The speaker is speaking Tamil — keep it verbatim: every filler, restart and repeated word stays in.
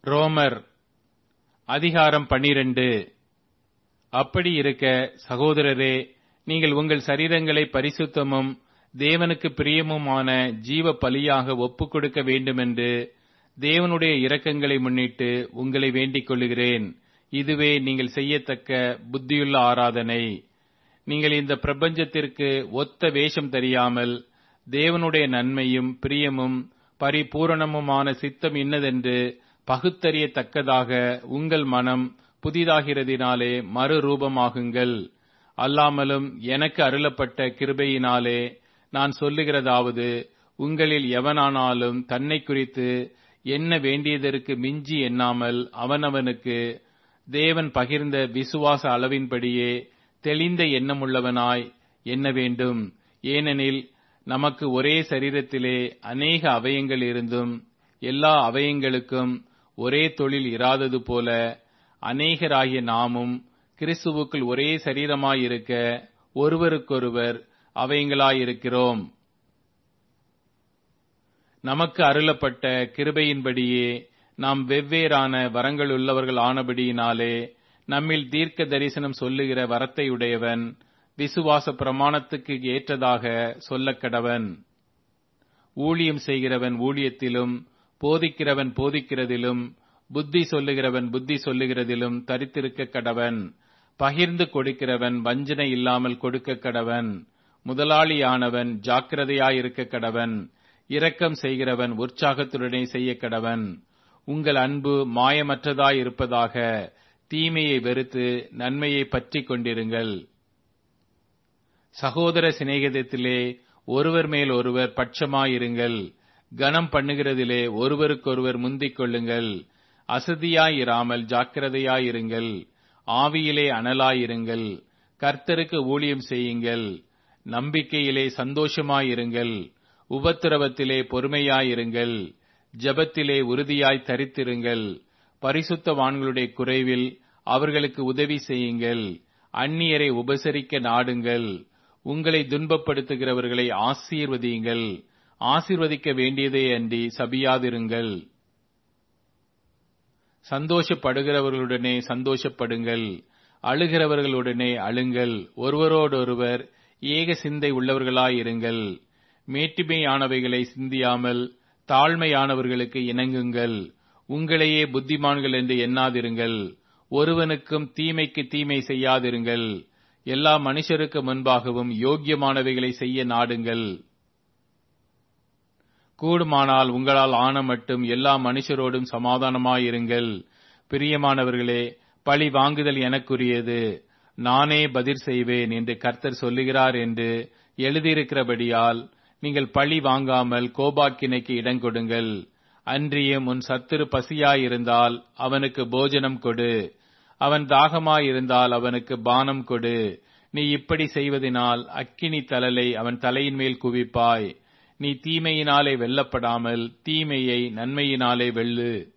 ரோமர் அதிகாரம் பனிரண்டு. அப்படி இருக்க சகோதரரே, நீங்கள் உங்கள் சரீரங்களை பரிசுத்தமும் தேவனுக்கு பிரியமுமான ஜீவ பலியாக ஒப்புக் கொடுக்க வேண்டுமென்று தேவனுடைய இரக்கங்களை முன்னிட்டு உங்களை வேண்டிக் கொள்ளுகிறேன். இதுவே நீங்கள் செய்யத்தக்க புத்தியுள்ள ஆராதனை. நீங்கள் இந்த பிரபஞ்சத்திற்கு ஒத்த வேஷம் தெரியாமல் தேவனுடைய நன்மையும் பிரியமும் பரிபூரணமுமான சித்தம் இன்னதென்று பகுத்தறியத்தக்கதாக உங்கள் மனம் புதிதாகிறதினாலே மறுரூபமாகுங்கள். அல்லாமலும் எனக்கு அருளப்பட்ட கிருபையினாலே நான் சொல்லுகிறதாவது, உங்களில் எவனானாலும் தன்னை குறித்து என்ன வேண்டியதற்கு மிஞ்சி எண்ணாமல் அவனவனுக்கு தேவன் பகிர்ந்த விசுவாச அளவின்படியே தெளிந்த எண்ணமுள்ளவனாய் எண்ண வேண்டும். ஏனெனில் நமக்கு ஒரே சரீரத்திலே அநேக அவயங்கள் இருந்தும் எல்லா அவயங்களுக்கும் ஒரே தொழில் இராதது போல அநேகராகிய நாமும் கிறிஸ்துவுக்குள் ஒரே சரீரமாயிருக்க ஒருவருக்கொருவர் அவயங்களாயிருக்கிறோம். நமக்கு அருளப்பட்ட கிருபையின்படியே நாம் வெவ்வேறான வரங்களுள்ளவர்கள் ஆனபடியினாலே நம்மில் தீர்க்க தரிசனம் சொல்லுகிற வரத்தையுடையவன் விசுவாச பிரமாணத்துக்கு ஏற்றதாக சொல்லக் கடவன். ஊழியம் செய்கிறவன் ஊழியத்திலும், போதிக்கிறவன் போதிக்கிறதிலும், புத்தி சொல்லுகிறவன் புத்தி சொல்லுகிறதிலும் தரித்திருக்க கடவன். பகிர்ந்து கொடுக்கிறவன் வஞ்சனை இல்லாமல் கொடுக்க கடவன். முதலாளியானவன் ஜாக்கிரதையாயிருக்க கடவன். இரக்கம் செய்கிறவன் உற்சாகத்துடனே செய்ய கடவன். உங்கள் அன்பு மாயமற்றதாயிருப்பதாக. தீமையை வெறுத்து நன்மையை பற்றிக் கொண்டிருங்கள். சகோதர சிநேகிதத்திலே ஒருவர் மேல் ஒருவர் பட்சமாயிருங்கள். கனம் பண்ணுகிறதிலே ஒருவருக்கொருவர் முந்திக் கொள்ளுங்கள். அசதியாயிராமல் ஜாக்கிரதையாயிருங்கள். ஆவியிலே அனலாயிருங்கள். கர்த்தருக்கு ஊழியம் செய்யுங்கள். நம்பிக்கையிலே சந்தோஷமாயிருங்கள். உபத்திரவத்திலே பொறுமையாயிருங்கள். ஜெபத்திலே உறுதியாய் தரித்திருங்கள். பரிசுத்தவான்களுடைய குறைவில் அவர்களுக்கு உதவி செய்யுங்கள். அந்நியரை உபசரிக்க நாடுங்கள். உங்களை துன்பப்படுத்துகிறவர்களை ஆசீர்வதியுங்கள். ஆசீர்வதிக்க வேண்டியதே அன்றி சபியாதிருங்கள். சந்தோஷப்படுகிறவர்களுடனே சந்தோஷப்படுங்கள். அழுகிறவர்களுடனே அழுங்கள். ஒருவரோடொருவர் ஏக சிந்தை உள்ளவர்களாயிருங்கள். மேட்டிமையானவைகளை சிந்தியாமல் தாழ்மையானவர்களுக்கு இணங்குங்கள். உங்களையே புத்திமான்கள் என்று எண்ணாதிருங்கள். ஒருவனுக்கும் தீமைக்கு தீமை செய்யாதிருங்கள். எல்லா மனுஷருக்கு முன்பாகவும் யோக்கியமானவைகளை செய்ய நாடுங்கள். கூடுமானால் உங்களால் ஆன மட்டும் எல்லா மனுஷரோடும் சமாதானமாயிருங்கள். பிரியமானவர்களே, பழி வாங்குதல் எனக்குரியது, நானே பதில் செய்வேன் என்று கர்த்தர் சொல்லுகிறார் என்று எழுதியிருக்கிறபடியால் நீங்கள் பழி வாங்காமல் கோபாக்கினைக்கு இடங்கொடுங்கள். அன்றியும் உன் சத்துரு பசியாயிருந்தால் அவனுக்கு போஜனம் கொடு. அவன் தாகமாயிருந்தால் அவனுக்கு பானம் கொடு. நீ இப்படி செய்வதனால் அக்கினி தழலை அவன் தலையின் மேல் குவிப்பாய். நீ தீமையினாலே வெல்லப்படாமல் தீமையை நன்மையினாலே வெல்லு.